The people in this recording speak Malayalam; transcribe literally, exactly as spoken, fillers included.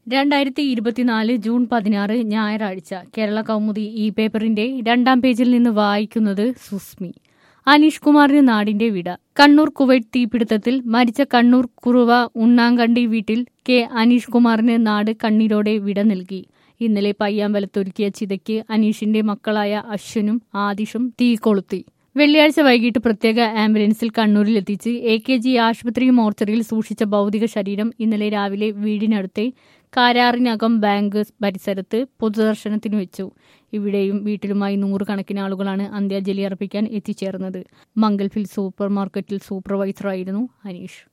രണ്ടായിരത്തി ഇരുപത്തിനാല് ജൂൺ പതിനാറ് ഞായറാഴ്ച കേരള കൗമുദി ഈ പേപ്പറിന്റെ രണ്ടാം പേജിൽ നിന്ന് വായിക്കുന്നത് സുസ്മി. അനീഷ് കുമാറിന് നാടിന്റെ വിട. കണ്ണൂർ കുവൈറ്റ് തീപിടുത്തത്തിൽ മരിച്ച കണ്ണൂർ കുറുവ ഉണ്ണാങ്കണ്ടി വീട്ടിൽ കെ അനീഷ് കുമാറിന് നാട് കണ്ണീരോടെ വിട നൽകി. ഇന്നലെ പയ്യാമ്പലത്തൊരുക്കിയ ചിതയ്ക്ക് അനീഷിന്റെ മക്കളായ അശ്വനും ആദിഷും തീ കൊളുത്തി. വെള്ളിയാഴ്ച വൈകിട്ട് പ്രത്യേക ആംബുലൻസിൽ കണ്ണൂരിൽ എത്തിച്ച് എ കെ ജി ആശുപത്രി മോർച്ചറിയിൽ സൂക്ഷിച്ച ഭൗതിക ശരീരം ഇന്നലെ രാവിലെ വീടിനടുത്തെ കാരാറിനകം ബാങ്ക് പരിസരത്ത് പൊതുദർശനത്തിന് വെച്ചു. ഇവിടെയും വീട്ടിലുമായി നൂറുകണക്കിന് ആളുകളാണ് അന്ത്യാഞ്ജലി അർപ്പിക്കാൻ എത്തിച്ചേർന്നത്. മംഗൽഫിൽ സൂപ്പർ മാർക്കറ്റിൽ സൂപ്പർവൈസറായിരുന്നു അനീഷ്.